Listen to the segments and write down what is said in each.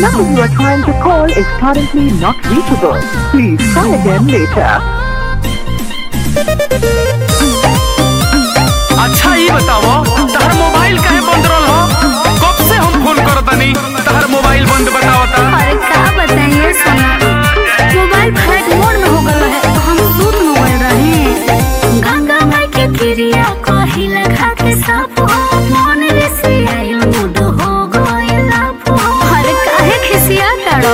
number you are trying to call is currently not reachable. Please try again later. अच्छा ये बताओ तहर mobile काहे बंद रहल हो? कब से हम फोन करतनी तहर मोबाइल बंद बतावता। अरे का बताइए सोना, मोबाइल फ्लाइट मोड में हो गया है, हम सूत में गए रहे। गंगा माई के क्रिया को ही लगा के सब मन रे से आई मूड हो गइला। अरे काहे खिसिया करो,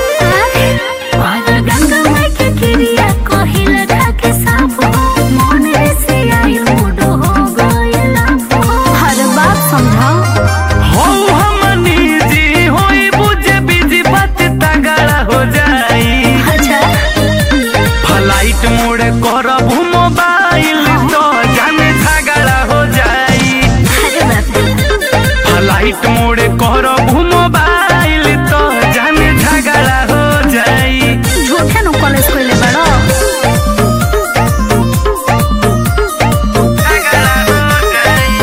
गंगा माई के क्रिया को ही लगा के सब मन रे से आई मूड हो गइला। हर बात समझाओ हो हमनी जी होई बुझे बिजी बात तगड़ा हो जाई। अच्छा फ्लाइट मोड करब मोबाइल तो जाने झगड़ा हो जाई। अरे बाप रे, फ्लाइट मोड करब मोबाइल तो जाने झगड़ा हो जाई। झूठे नु कॉलेज कोइले बड़ो। झगड़ा हो जाई।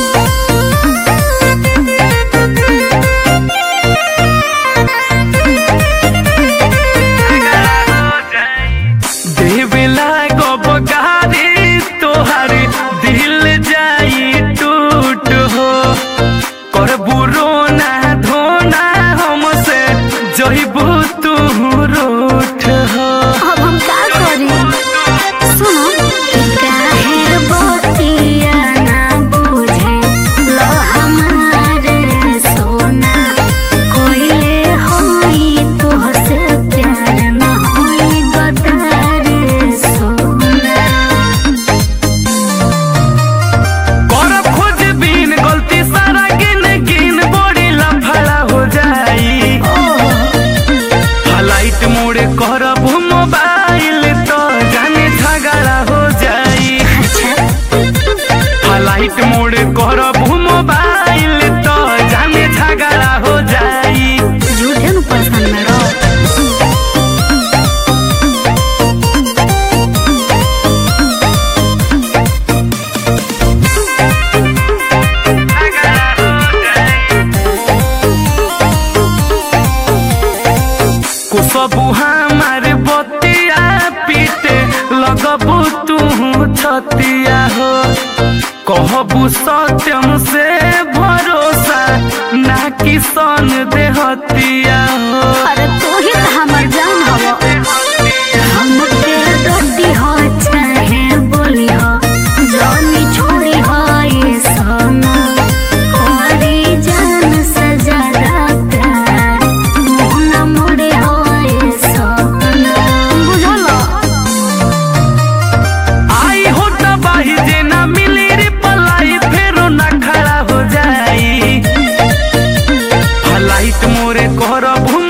झगड़ा हो जाई। देवेला गब गारी तोहार दिल जाई टूट हो। करबू रोना धोना हमसे जइबू तू रूठ हो। अब हम का करी? सुनो, काहे बतिया ना बुझे लो हमारे सोना। कोइले होई तोहसे प्यार ना होई गदारे सोना। करब खोजबीन गलती सारा गिन गिन बड़ी लफड़ा हो जाई। फ्लाइट मोड करब मोबाइल तो जाने झगड़ा हो जाई। फ्लाइट मोड करब मोबाइल तो जाने झगड़ा हो जाई। झूठे नु परेशान में रहो। झगड़ा हो जाई। कुसबू हमार बतिया पीटे लगबू तू छतिया हो। कहबू सत्यम से भरोसा ना किसन देहतिया हो। अरे तू ही तो हमर जान हवो। हमके डोटी हो चाहे बोली हो, जानी छोड़ी हो ये सोना। कोरी जान सजदा प्यार, मुन्ना मोड़े हो ये सोना। बुझलो? आई हो तबाही जे ना मिली रिप्लाई फेरो ना खड़ा हो जाई। फ्लाइट मोरे करब